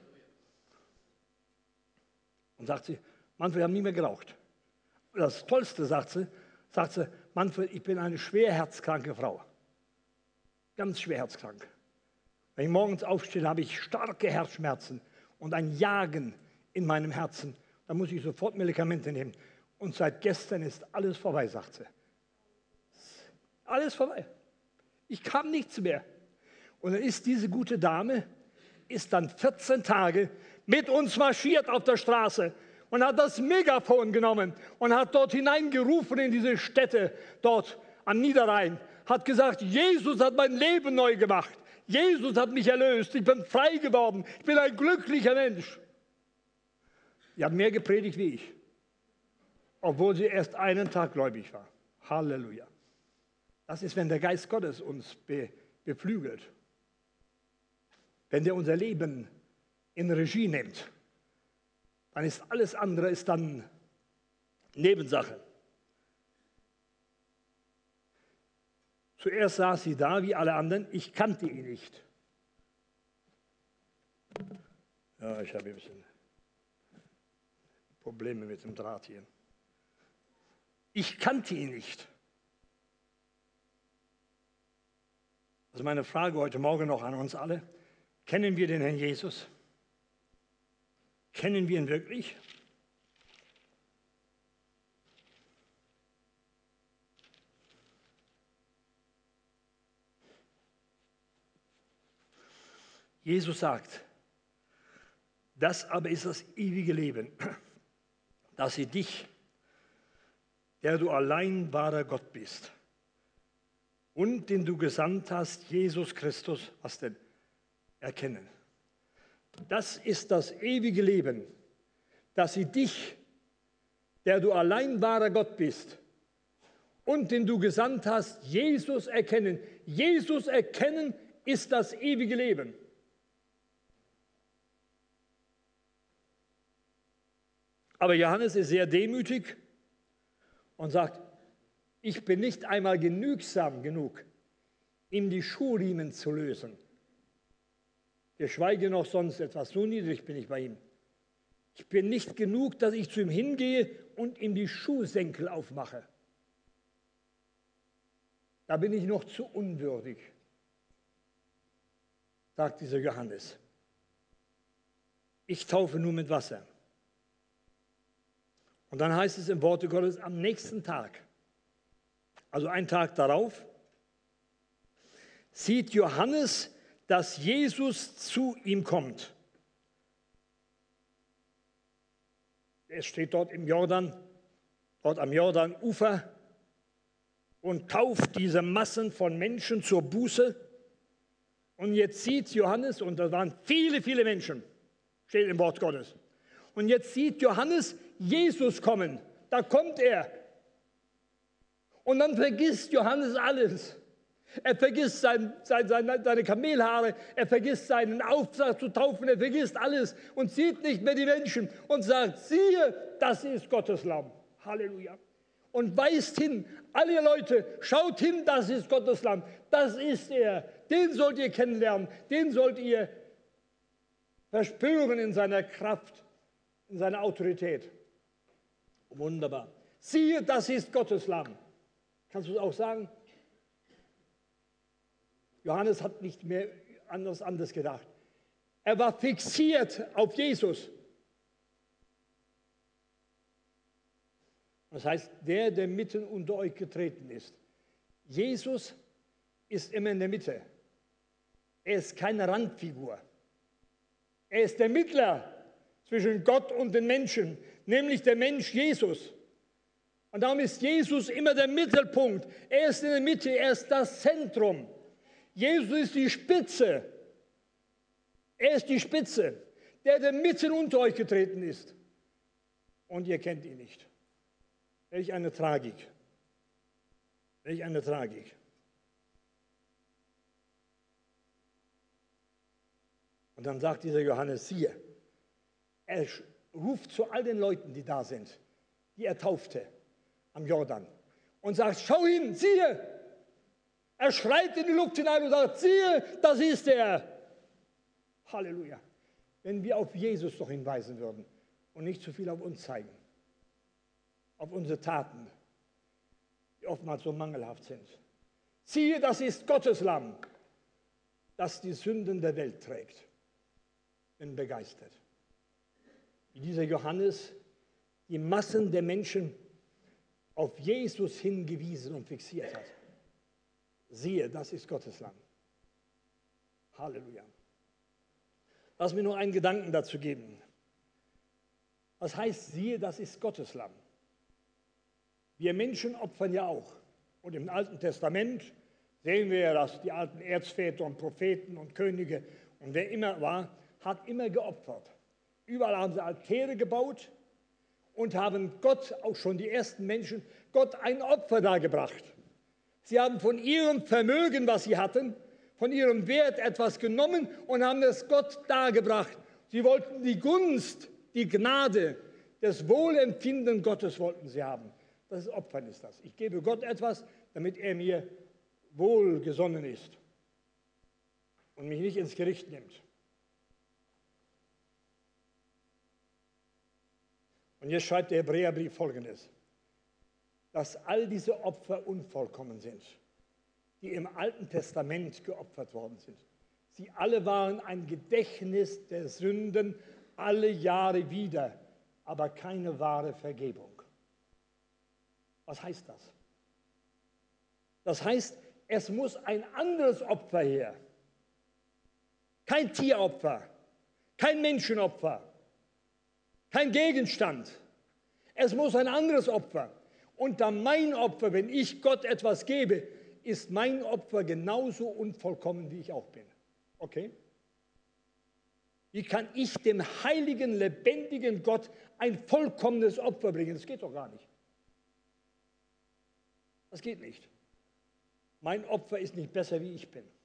Und sagt sie, Manfred, wir haben nie mehr geraucht. Und das Tollste, sagt sie, sagt sie, Manfred, ich bin eine schwerherzkranke Frau. Ganz schwerherzkrank. Wenn ich morgens aufstehe, habe ich starke Herzschmerzen und ein Jagen in meinem Herzen. Da muss ich sofort Medikamente nehmen. Und seit gestern ist alles vorbei, sagt sie. Alles vorbei. Ich kam nichts mehr. Und dann ist diese gute Dame, ist dann vierzehn Tage mit uns marschiert auf der Straße und hat das Megafon genommen und hat dort hineingerufen in diese Städte, dort am Niederrhein, hat gesagt, Jesus hat mein Leben neu gemacht. Jesus hat mich erlöst. Ich bin frei geworden. Ich bin ein glücklicher Mensch. Sie hat mehr gepredigt wie ich, obwohl sie erst einen Tag gläubig war. Halleluja. Das ist, wenn der Geist Gottes uns be, beflügelt. Wenn der unser Leben in Regie nimmt, dann ist alles andere ist dann Nebensache. Zuerst saß sie da, wie alle anderen. Ich kannte ihn nicht. Ja, ich habe ein bisschen Probleme mit dem Draht hier. Ich kannte ihn nicht. Also meine Frage heute Morgen noch an uns alle. Kennen wir den Herrn Jesus? Kennen wir ihn wirklich? Jesus sagt, das aber ist das ewige Leben, dass sie dich, der du allein wahrer Gott bist und den du gesandt hast, Jesus Christus, was denn? Erkennen. Das ist das ewige Leben, dass sie dich, der du allein wahrer Gott bist und den du gesandt hast, Jesus erkennen. Jesus erkennen ist das ewige Leben. Aber Johannes ist sehr demütig und sagt, ich bin nicht einmal genügsam genug, ihm die Schuhriemen zu lösen. Geschweige noch sonst etwas, so niedrig bin ich bei ihm. Ich bin nicht genug, dass ich zu ihm hingehe und ihm die Schuhsenkel aufmache. Da bin ich noch zu unwürdig, sagt dieser Johannes. Ich taufe nur mit Wasser. Und dann heißt es im Worte Gottes, am nächsten Tag, also einen Tag darauf, sieht Johannes, dass Jesus zu ihm kommt. Er steht dort im Jordan, dort am Jordanufer und tauft diese Massen von Menschen zur Buße. Und jetzt sieht Johannes, und da waren viele, viele Menschen, steht im Wort Gottes. Und jetzt sieht Johannes Jesus kommen. Da kommt er. Und dann vergisst Johannes alles. Er vergisst sein, sein, seine, seine Kamelhaare, er vergisst seinen Auftrag zu taufen, er vergisst alles und sieht nicht mehr die Menschen und sagt, siehe, das ist Gottes Lamm. Halleluja. Und weist hin, alle Leute, schaut hin, das ist Gottes Lamm, das ist er. Den sollt ihr kennenlernen, den sollt ihr verspüren in seiner Kraft, in seiner Autorität. Wunderbar. Siehe, das ist Gottes Lamm. Kannst du es auch sagen? Johannes hat nicht mehr anders, anders gedacht. Er war fixiert auf Jesus. Das heißt, der, der mitten unter euch getreten ist. Jesus ist immer in der Mitte. Er ist keine Randfigur. Er ist der Mittler zwischen Gott und den Menschen, nämlich der Mensch Jesus. Und darum ist Jesus immer der Mittelpunkt. Er ist in der Mitte, er ist das Zentrum. Jesus ist die Spitze. Er ist die Spitze, der, der mitten unter euch getreten ist. Und ihr kennt ihn nicht. Welch eine Tragik. Welch eine Tragik. Und dann sagt dieser Johannes, siehe, er ruft zu all den Leuten, die da sind, die er taufte am Jordan und sagt, schau hin, siehe. Er schreit in die Luft hinein und sagt, siehe, das ist er. Halleluja. Wenn wir auf Jesus doch hinweisen würden und nicht zu viel auf uns zeigen, auf unsere Taten, die oftmals so mangelhaft sind. Siehe, das ist Gottes Lamm, das die Sünden der Welt trägt. Bin begeistert. Wie dieser Johannes die Massen der Menschen auf Jesus hingewiesen und fixiert hat. Siehe, das ist Gottes Lamm. Halleluja. Lass mir nur einen Gedanken dazu geben. Was heißt, siehe, das ist Gottes Lamm? Wir Menschen opfern ja auch. Und im Alten Testament sehen wir ja, dass die alten Erzväter und Propheten und Könige und wer immer war, hat immer geopfert. Überall haben sie Altäre gebaut und haben Gott, auch schon die ersten Menschen, Gott ein Opfer dargebracht. Sie haben von ihrem Vermögen, was sie hatten, von ihrem Wert etwas genommen und haben es Gott dargebracht. Sie wollten die Gunst, die Gnade, das Wohlempfinden Gottes wollten sie haben. Das ist Opfern ist das. Ich gebe Gott etwas, damit er mir wohlgesonnen ist und mich nicht ins Gericht nimmt. Und jetzt schreibt der Hebräerbrief Folgendes, dass all diese Opfer unvollkommen sind, die im Alten Testament geopfert worden sind. Sie alle waren ein Gedächtnis der Sünden alle Jahre wieder, aber keine wahre Vergebung. Was heißt das? Das heißt, es muss ein anderes Opfer her. Kein Tieropfer, kein Menschenopfer, kein Gegenstand. Es muss ein anderes Opfer. Und da mein Opfer, wenn ich Gott etwas gebe, ist mein Opfer genauso unvollkommen, wie ich auch bin. Okay? Wie kann ich dem heiligen, lebendigen Gott ein vollkommenes Opfer bringen? Das geht doch gar nicht. Das geht nicht. Mein Opfer ist nicht besser, wie ich bin.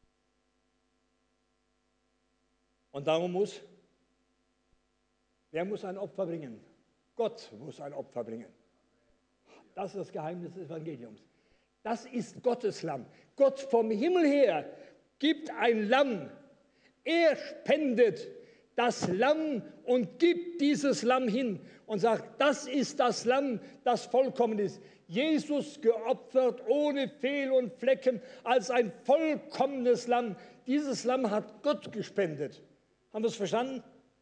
Und darum muss, wer muss ein Opfer bringen? Gott muss ein Opfer bringen. Das ist das Geheimnis des Evangeliums. Das ist Gottes Lamm. Gott vom Himmel her gibt ein Lamm. Er spendet das Lamm und gibt dieses Lamm hin und sagt, das ist das Lamm, das vollkommen ist. Jesus geopfert ohne Fehl und Flecken als ein vollkommenes Lamm. Dieses Lamm hat Gott gespendet. Haben wir es verstanden?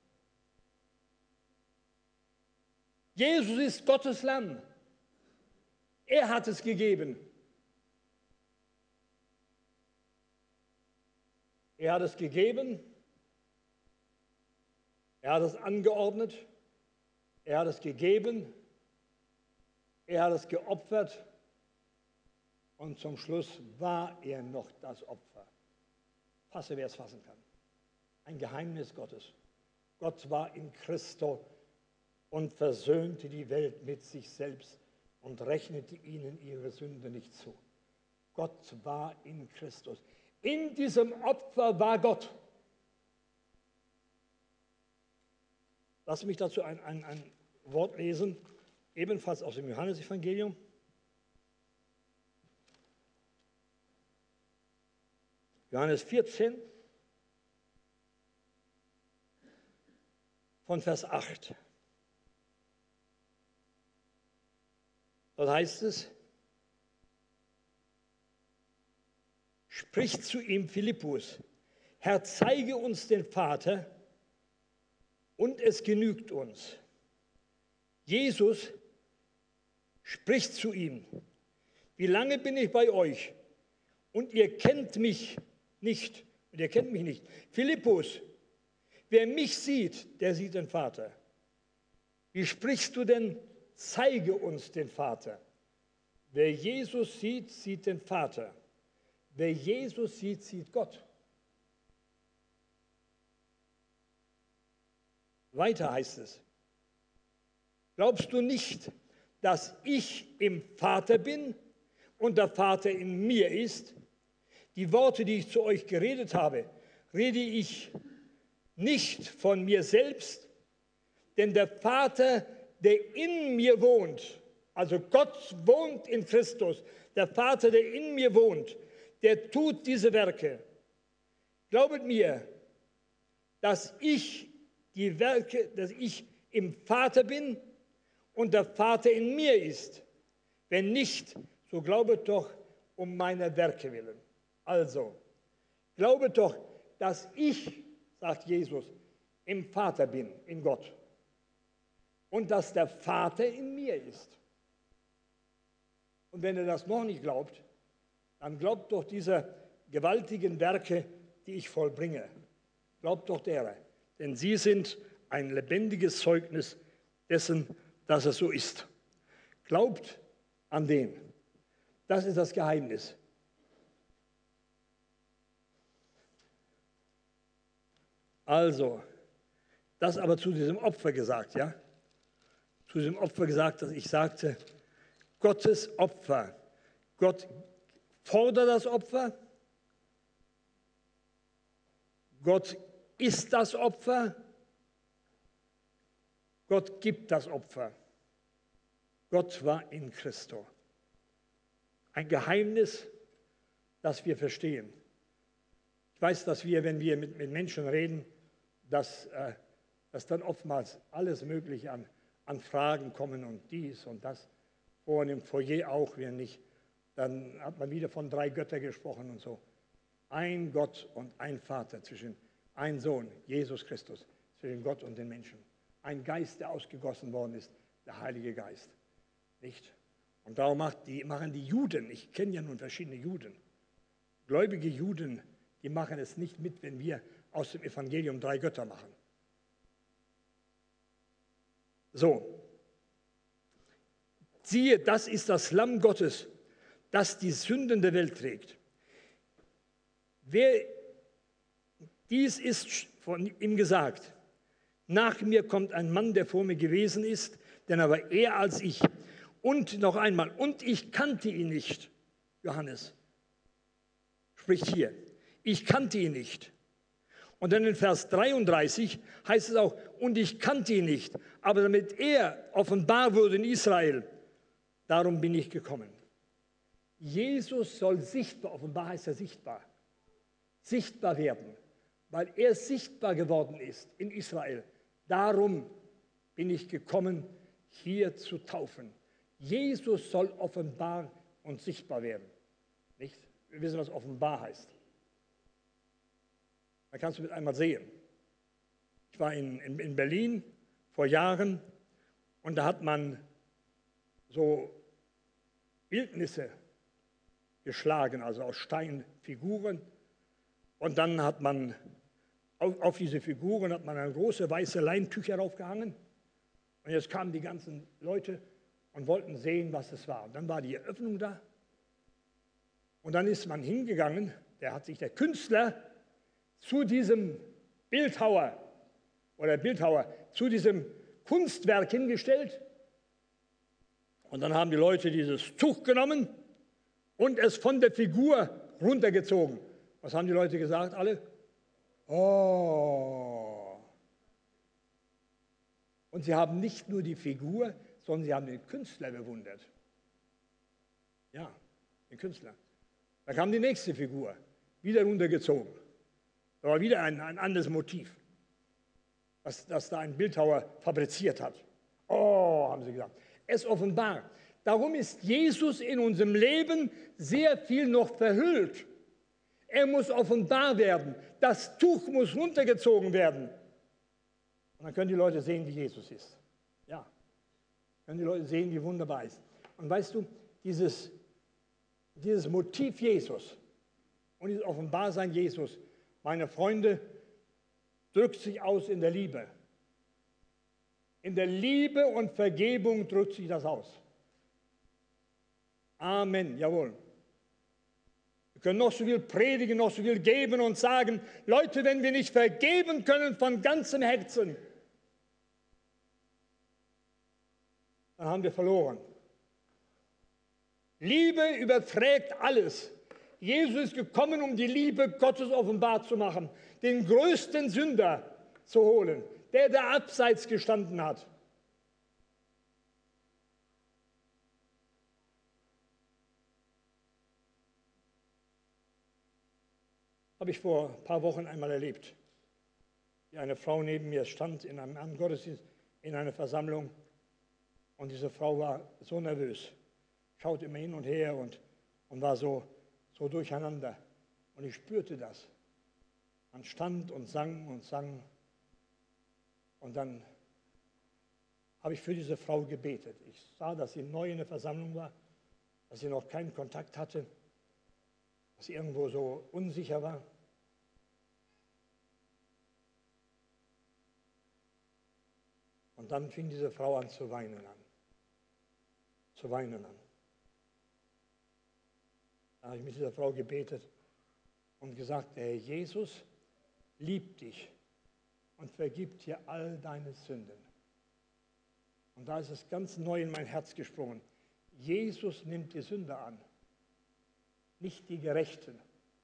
Jesus ist Gottes Lamm. Er hat es gegeben. Er hat es gegeben. Er hat es angeordnet. Er hat es gegeben. Er hat es geopfert. Und zum Schluss war er noch das Opfer. Fasse, wer es fassen kann. Ein Geheimnis Gottes. Gott war in Christo und versöhnte die Welt mit sich selbst und rechnete ihnen ihre Sünde nicht zu. Gott war in Christus. In diesem Opfer war Gott. Lass mich dazu ein, ein, ein Wort lesen, ebenfalls aus dem Johannesevangelium. Johannes vierzehn, von Vers acht. Dort heißt es, spricht zu ihm Philippus, Herr, zeige uns den Vater, und es genügt uns. Jesus spricht zu ihm, wie lange bin ich bei euch und ihr kennt mich nicht, und ihr kennt mich nicht. Philippus, wer mich sieht, der sieht den Vater. Wie sprichst du denn, zeige uns den Vater? Wer Jesus sieht, sieht den Vater. Wer Jesus sieht, sieht Gott. Weiter heißt es, glaubst du nicht, dass ich im Vater bin und der Vater in mir ist? Die Worte, die ich zu euch geredet habe, rede ich nicht von mir selbst, denn der Vater, der in mir wohnt, also Gott wohnt in Christus, der Vater, der in mir wohnt, der tut diese Werke. Glaubet mir, dass ich die Werke, dass ich im Vater bin und der Vater in mir ist. Wenn nicht, so glaubet doch um meiner Werke willen. Also, glaubet doch, dass ich, sagt Jesus, im Vater bin, in Gott. Und dass der Vater in mir ist. Und wenn ihr das noch nicht glaubt, dann glaubt doch dieser gewaltigen Werke, die ich vollbringe. Glaubt doch derer. Denn sie sind ein lebendiges Zeugnis dessen, dass es so ist. Glaubt an den. Das ist das Geheimnis. Also, das aber zu diesem Opfer gesagt, ja? Zu diesem Opfer gesagt, dass ich sagte, Gottes Opfer. Gott fordert das Opfer. Gott ist das Opfer. Gott gibt das Opfer. Gott war in Christo. Ein Geheimnis, das wir verstehen. Ich weiß, dass wir, wenn wir mit, mit Menschen reden, dass, äh, dass dann oftmals alles Mögliche an, an Fragen kommen und dies und das. Vorhin im Foyer auch, wenn nicht. Dann hat man wieder von drei Göttern gesprochen und so. Ein Gott und ein Vater zwischen ein Sohn, Jesus Christus, zwischen Gott und den Menschen. Ein Geist, der ausgegossen worden ist, der Heilige Geist. Nicht? Und darum macht die, machen die Juden, ich kenne ja nun verschiedene Juden, gläubige Juden, die machen es nicht mit, wenn wir aus dem Evangelium drei Götter machen. So, siehe, das ist das Lamm Gottes, das die Sünden der Welt trägt. Wer Dies ist von ihm gesagt. Nach mir kommt ein Mann, der vor mir gewesen ist, denn er war eher als ich. Und noch einmal, und ich kannte ihn nicht. Johannes spricht hier. Ich kannte ihn nicht. Und dann in Vers dreiunddreißig heißt es auch, und ich kannte ihn nicht, aber damit er offenbar wurde in Israel, darum bin ich gekommen. Jesus soll sichtbar, offenbar heißt er sichtbar, sichtbar werden. Weil er sichtbar geworden ist in Israel. Darum bin ich gekommen, hier zu taufen. Jesus soll offenbar und sichtbar werden. Nicht? Wir wissen, was offenbar heißt. Da kannst du mit einmal sehen. Ich war in, in, in Berlin vor Jahren und da hat man so Bildnisse geschlagen, also aus Steinfiguren. Und dann hat man auf, auf diese Figuren hat man eine große weiße Leintücher raufgehangen. Und jetzt kamen die ganzen Leute und wollten sehen, was es war. Und dann war die Eröffnung da. Und dann ist man hingegangen, der hat sich der Künstler zu diesem Bildhauer oder Bildhauer zu diesem Kunstwerk hingestellt. Und dann haben die Leute dieses Tuch genommen und es von der Figur runtergezogen. Was haben die Leute gesagt? Alle? Oh. Und sie haben nicht nur die Figur, sondern sie haben den Künstler bewundert. Ja, den Künstler. Da kam die nächste Figur, wieder runtergezogen. Da war wieder ein, ein anderes Motiv, das, das da ein Bildhauer fabriziert hat. Oh, haben sie gesagt. Es offenbart. Darum ist Jesus in unserem Leben sehr viel noch verhüllt. Er muss offenbar werden. Das Tuch muss runtergezogen werden. Und dann können die Leute sehen, wie Jesus ist. Ja, können die Leute sehen, wie wunderbar er ist. Und weißt du, dieses, dieses Motiv Jesus und dieses Offenbarsein Jesus, meine Freunde, drückt sich aus in der Liebe. In der Liebe und Vergebung drückt sich das aus. Amen, jawohl. Wir können noch so viel predigen, noch so viel geben und sagen, Leute, wenn wir nicht vergeben können von ganzem Herzen, dann haben wir verloren. Liebe überträgt alles. Jesus ist gekommen, um die Liebe Gottes offenbar zu machen, den größten Sünder zu holen, der der abseits gestanden hat. Habe ich vor ein paar Wochen einmal erlebt, wie eine Frau neben mir stand in einem, einem Gottesdienst, in einer Versammlung, und diese Frau war so nervös, schaute immer hin und her und, und war so, so durcheinander. Und ich spürte das. Man stand und sang und sang. Und dann habe ich für diese Frau gebetet. Ich sah, dass sie neu in der Versammlung war, dass sie noch keinen Kontakt hatte, dass sie irgendwo so unsicher war. Und dann fing diese Frau an zu weinen an. Zu weinen an. Da habe ich mit dieser Frau gebetet und gesagt, der Herr Jesus liebt dich und vergibt dir all deine Sünden. Und da ist es ganz neu in mein Herz gesprungen. Jesus nimmt die Sünder an, nicht die Gerechten.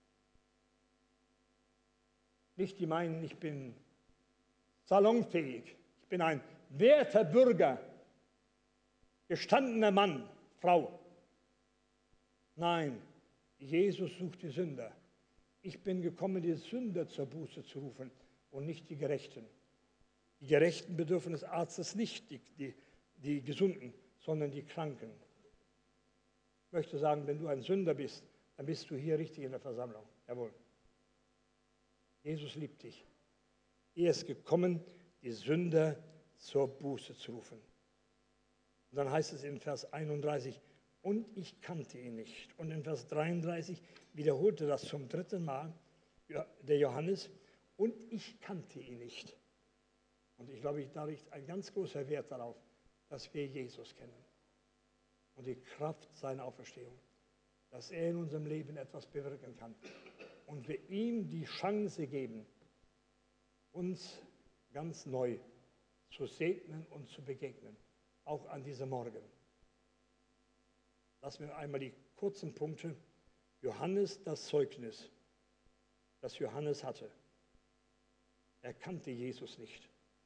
Nicht die meinen, ich bin salonfähig, ich bin ein werter Bürger, gestandener Mann, Frau. Nein, Jesus sucht die Sünder. Ich bin gekommen, die Sünder zur Buße zu rufen und nicht die Gerechten. Die Gerechten bedürfen des Arztes nicht, die, die, die Gesunden, sondern die Kranken. Ich möchte sagen, wenn du ein Sünder bist, dann bist du hier richtig in der Versammlung. Jawohl. Jesus liebt dich. Er ist gekommen, die Sünder zur Buße zu rufen. Und dann heißt es in Vers einunddreißig, und ich kannte ihn nicht. Und in Vers dreiunddreißig wiederholte das zum dritten Mal der Johannes, und ich kannte ihn nicht. Und ich glaube, da liegt ein ganz großer Wert darauf, dass wir Jesus kennen und die Kraft seiner Auferstehung, dass er in unserem Leben etwas bewirken kann und wir ihm die Chance geben, uns ganz neu zu segnen und zu begegnen, auch an diesem Morgen. Lassen wir einmal die kurzen Punkte. Johannes, das Zeugnis, das Johannes hatte. Er kannte Jesus nicht.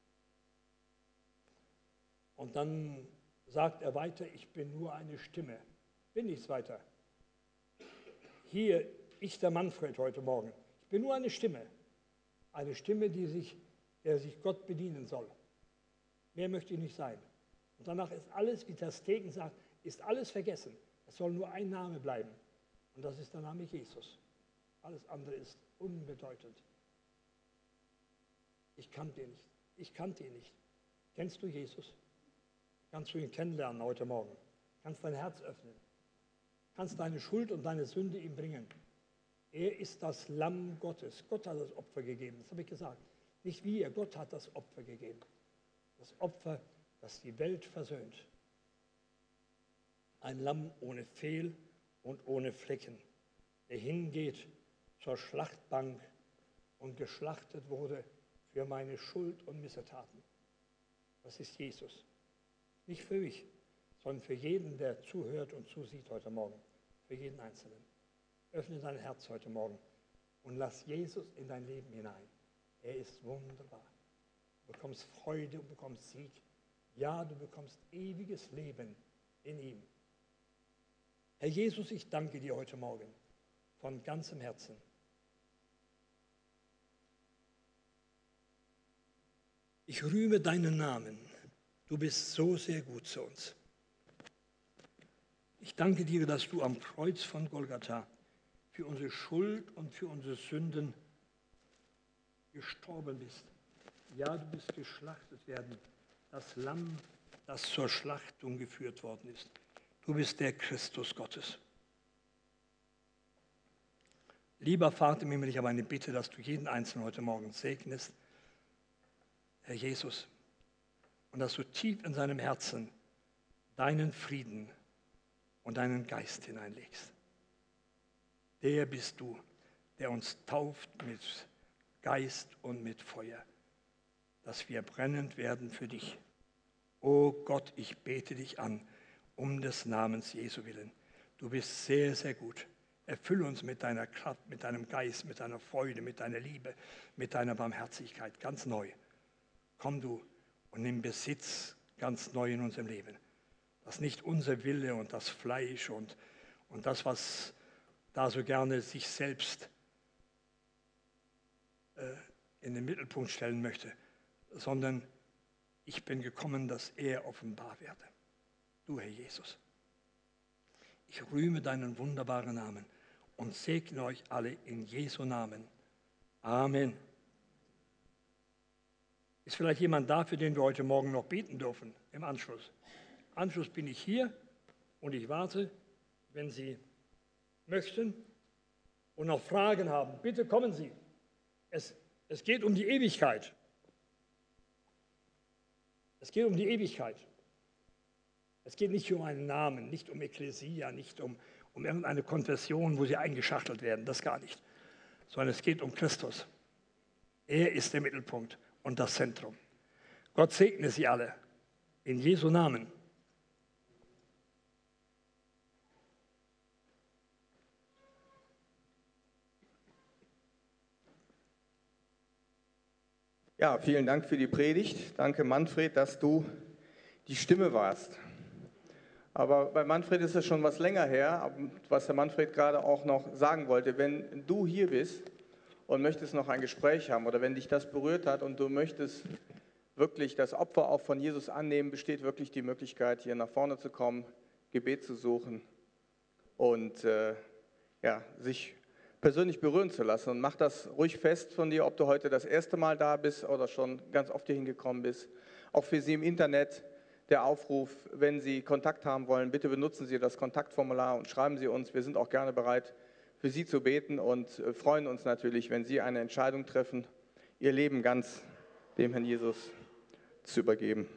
Und dann sagt er weiter, ich bin nur eine Stimme. Bin nichts weiter. Hier, ich der Manfred heute Morgen. Ich bin nur eine Stimme. Eine Stimme, die sich, der sich Gott bedienen soll. Mehr möchte ich nicht sein. Und danach ist alles, wie Terstegen sagt, ist alles vergessen. Es soll nur ein Name bleiben. Und das ist der Name Jesus. Alles andere ist unbedeutend. Ich kannte ihn nicht. Ich kannte ihn nicht. Kennst du Jesus? Kannst du ihn kennenlernen heute Morgen? Kannst dein Herz öffnen? Kannst deine Schuld und deine Sünde ihm bringen? Er ist das Lamm Gottes. Gott hat das Opfer gegeben. Das habe ich gesagt. Nicht wir, Gott hat das Opfer gegeben. Das Opfer, das die Welt versöhnt. Ein Lamm ohne Fehl und ohne Flecken, der hingeht zur Schlachtbank und geschlachtet wurde für meine Schuld und Missetaten. Das ist Jesus. Nicht für mich, sondern für jeden, der zuhört und zusieht heute Morgen. für jeden Einzelnen. Öffne dein Herz heute Morgen und lass Jesus in dein Leben hinein. Er ist wunderbar. Du bekommst Freude und bekommst Sieg. Ja, du bekommst ewiges Leben in ihm. Herr Jesus, ich danke dir heute Morgen von ganzem Herzen. Ich rühme deinen Namen. Du bist so sehr gut zu uns. Ich danke dir, dass du am Kreuz von Golgatha für unsere Schuld und für unsere Sünden gestorben bist. Ja, du bist geschlachtet werden, das Lamm, das zur Schlachtung geführt worden ist. Du bist der Christus Gottes. Lieber Vater im Himmel, ich habe eine Bitte, dass du jeden Einzelnen heute Morgen segnest, Herr Jesus, und dass du tief in seinem Herzen deinen Frieden und deinen Geist hineinlegst. Der bist du, der uns tauft mit Geist und mit Feuer, dass wir brennend werden für dich. O Gott, ich bete dich an, um des Namens Jesu willen. Du bist sehr, sehr gut. Erfülle uns mit deiner Kraft, mit deinem Geist, mit deiner Freude, mit deiner Liebe, mit deiner Barmherzigkeit ganz neu. Komm du und nimm Besitz ganz neu in unserem Leben. Dass nicht unser Wille und das Fleisch und, und das, was da so gerne sich selbst äh, in den Mittelpunkt stellen möchte, sondern ich bin gekommen, dass er offenbar werde. Du, Herr Jesus. Ich rühme deinen wunderbaren Namen und segne euch alle in Jesu Namen. Amen. Ist vielleicht jemand da, für den wir heute Morgen noch beten dürfen im Anschluss? Im Anschluss bin ich hier und ich warte, wenn Sie möchten und noch Fragen haben. Bitte kommen Sie. Es, es geht um die Ewigkeit. Es geht um die Ewigkeit. Es geht nicht um einen Namen, nicht um Ekklesia, nicht um, um irgendeine Konfession, wo Sie eingeschachtelt werden, das gar nicht. Sondern es geht um Christus. Er ist der Mittelpunkt und das Zentrum. Gott segne Sie alle. In Jesu Namen. Ja, vielen Dank für die Predigt. Danke, Manfred, dass du die Stimme warst. Aber bei Manfred ist es schon was länger her, was der Manfred gerade auch noch sagen wollte. Wenn du hier bist und möchtest noch ein Gespräch haben oder wenn dich das berührt hat und du möchtest wirklich das Opfer auch von Jesus annehmen, besteht wirklich die Möglichkeit, hier nach vorne zu kommen, Gebet zu suchen und äh, ja, sich persönlich berühren zu lassen. Und mach das ruhig fest von dir, ob du heute das erste Mal da bist oder schon ganz oft hier hingekommen bist. Auch für Sie im Internet der Aufruf, wenn Sie Kontakt haben wollen, bitte benutzen Sie das Kontaktformular und schreiben Sie uns. Wir sind auch gerne bereit, für Sie zu beten und freuen uns natürlich, wenn Sie eine Entscheidung treffen, Ihr Leben ganz dem Herrn Jesus zu übergeben.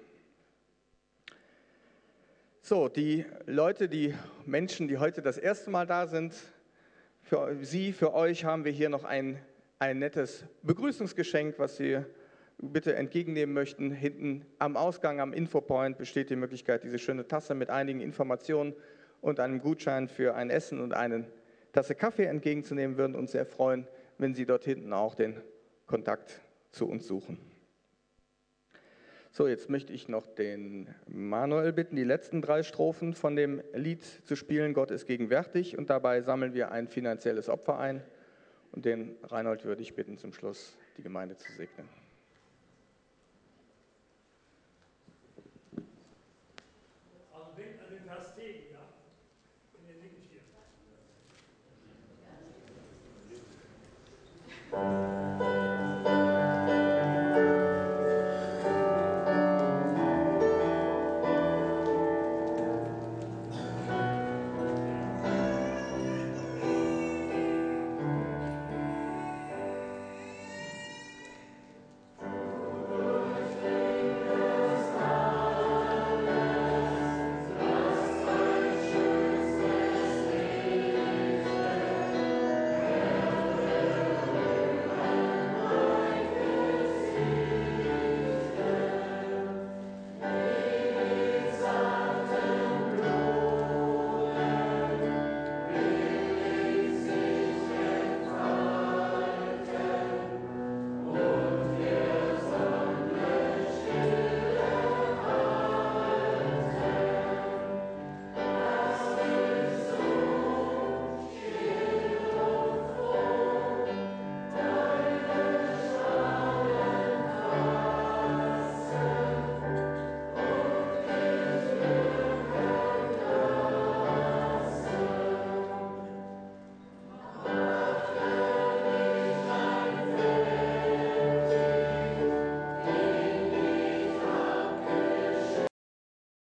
So, die Leute, die Menschen, die heute das erste Mal da sind, für Sie, für euch haben wir hier noch ein, ein nettes Begrüßungsgeschenk, was Sie bitte entgegennehmen möchten. Hinten am Ausgang, am Infopoint besteht die Möglichkeit, diese schöne Tasse mit einigen Informationen und einem Gutschein für ein Essen und eine Tasse Kaffee entgegenzunehmen. Wir würden uns sehr freuen, wenn Sie dort hinten auch den Kontakt zu uns suchen. So, jetzt möchte ich noch den Manuel bitten, die letzten drei Strophen von dem Lied zu spielen, Gott ist gegenwärtig. Und dabei sammeln wir ein finanzielles Opfer ein. Und den Reinhold würde ich bitten, zum Schluss die Gemeinde zu segnen. Also denkt an den Vers zehn, ja? In den linken Stirn.